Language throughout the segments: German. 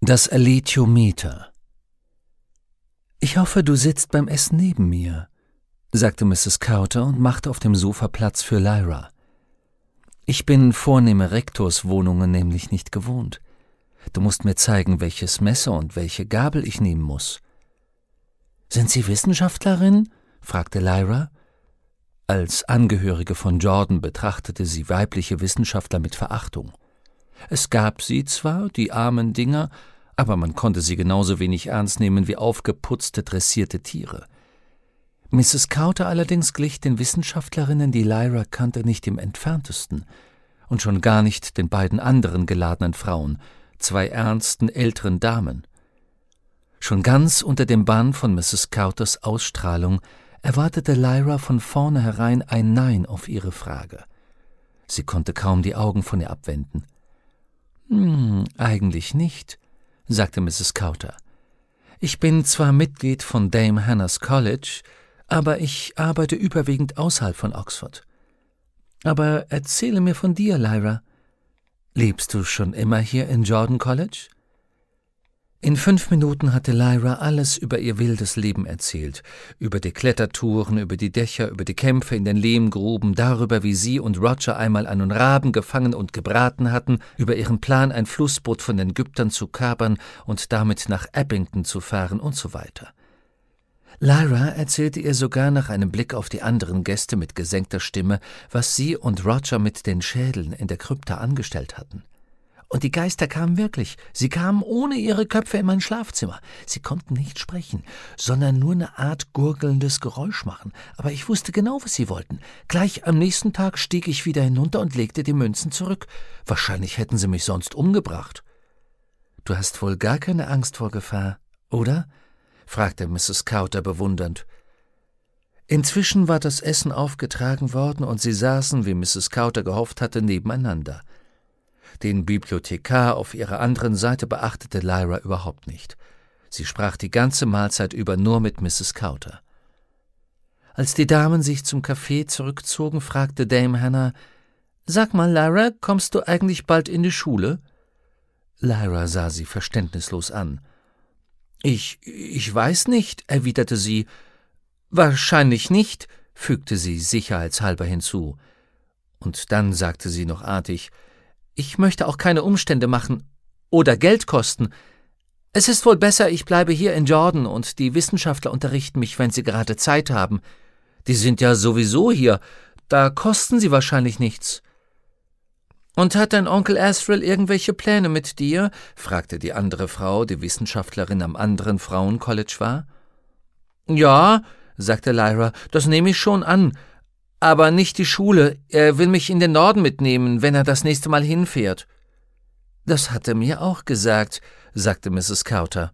Das Alethiometer. »Ich hoffe, du sitzt beim Essen neben mir«, sagte Mrs. Cowter und machte auf dem Sofa Platz für Lyra. »Ich bin vornehme Rektorswohnungen nämlich nicht gewohnt. Du musst mir zeigen, welches Messer und welche Gabel ich nehmen muss.« »Sind Sie Wissenschaftlerin?« fragte Lyra. Als Angehörige von Jordan betrachtete sie weibliche Wissenschaftler mit Verachtung. Es gab sie zwar, die armen Dinger, aber man konnte sie genauso wenig ernst nehmen wie aufgeputzte, dressierte Tiere. Mrs. Cowter allerdings glich den Wissenschaftlerinnen, die Lyra kannte, nicht im entferntesten, und schon gar nicht den beiden anderen geladenen Frauen, zwei ernsten, älteren Damen. Schon ganz unter dem Bann von Mrs. Cowters Ausstrahlung erwartete Lyra von vornherein ein Nein auf ihre Frage. Sie konnte kaum die Augen von ihr abwenden. »Eigentlich nicht«, sagte Mrs. Cowter. »Ich bin zwar Mitglied von Dame Hannah's College, aber ich arbeite überwiegend außerhalb von Oxford. Aber erzähle mir von dir, Lyra. Lebst du schon immer hier in Jordan College?« In 5 Minuten hatte Lyra alles über ihr wildes Leben erzählt, über die Klettertouren, über die Dächer, über die Kämpfe in den Lehmgruben, darüber, wie sie und Roger einmal einen Raben gefangen und gebraten hatten, über ihren Plan, ein Flussboot von den Ägyptern zu kapern und damit nach Abingdon zu fahren und so weiter. Lyra erzählte ihr sogar nach einem Blick auf die anderen Gäste mit gesenkter Stimme, was sie und Roger mit den Schädeln in der Krypta angestellt hatten. Und die Geister kamen wirklich. Sie kamen ohne ihre Köpfe in mein Schlafzimmer. Sie konnten nicht sprechen, sondern nur eine Art gurgelndes Geräusch machen. Aber ich wusste genau, was sie wollten. Gleich am nächsten Tag stieg ich wieder hinunter und legte die Münzen zurück. Wahrscheinlich hätten sie mich sonst umgebracht. »Du hast wohl gar keine Angst vor Gefahr, oder?« fragte Mrs. Cowter bewundernd. Inzwischen war das Essen aufgetragen worden und sie saßen, wie Mrs. Cowter gehofft hatte, nebeneinander. Den Bibliothekar auf ihrer anderen Seite beachtete Lyra überhaupt nicht. Sie sprach die ganze Mahlzeit über nur mit Mrs. Cowter. Als die Damen sich zum Café zurückzogen, fragte Dame Hannah: »Sag mal, Lyra, kommst du eigentlich bald in die Schule?« Lyra sah sie verständnislos an. Ich weiß nicht«, erwiderte sie. »Wahrscheinlich nicht«, fügte sie sicherheitshalber hinzu. Und dann sagte sie noch artig: »Ich möchte auch keine Umstände machen oder Geld kosten. Es ist wohl besser, ich bleibe hier in Jordan und die Wissenschaftler unterrichten mich, wenn sie gerade Zeit haben. Die sind ja sowieso hier, da kosten sie wahrscheinlich nichts.« »Und hat dein Onkel Asriel irgendwelche Pläne mit dir?« fragte die andere Frau, die Wissenschaftlerin am anderen Frauencollege war. »Ja«, sagte Lyra, »das nehme ich schon an. Aber nicht die Schule. Er will mich in den Norden mitnehmen, wenn er das nächste Mal hinfährt.« »Das hat er mir auch gesagt«, sagte Mrs. Cowter.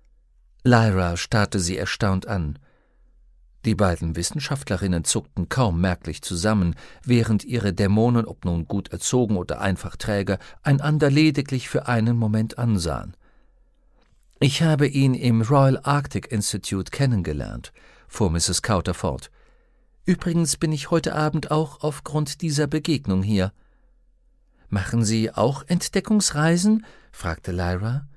Lyra starrte sie erstaunt an. Die beiden Wissenschaftlerinnen zuckten kaum merklich zusammen, während ihre Dämonen, ob nun gut erzogen oder einfach träge, einander lediglich für einen Moment ansahen. »Ich habe ihn im Royal Arctic Institute kennengelernt«, fuhr Mrs. Cowter fort. »Übrigens bin ich heute Abend auch aufgrund dieser Begegnung hier.« »Machen Sie auch Entdeckungsreisen?« fragte Lyra.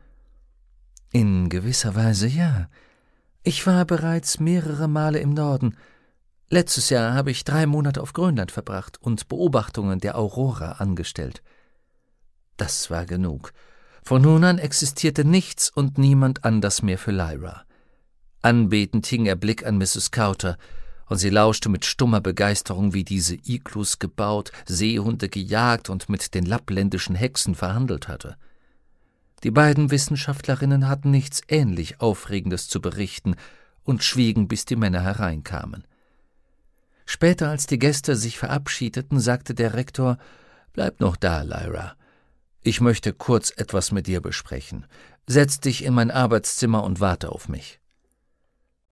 »In gewisser Weise ja. Ich war bereits mehrere Male im Norden. Letztes Jahr habe ich 3 Monate auf Grönland verbracht und Beobachtungen der Aurora angestellt.« Das war genug. Von nun an existierte nichts und niemand anders mehr für Lyra. Anbetend hing ihr Blick an Mrs. Cowter, und sie lauschte mit stummer Begeisterung, wie diese Iglus gebaut, Seehunde gejagt und mit den lappländischen Hexen verhandelt hatte. Die beiden Wissenschaftlerinnen hatten nichts ähnlich Aufregendes zu berichten und schwiegen, bis die Männer hereinkamen. Später, als die Gäste sich verabschiedeten, sagte der Rektor: »Bleib noch da, Lyra. Ich möchte kurz etwas mit dir besprechen. Setz dich in mein Arbeitszimmer und warte auf mich.«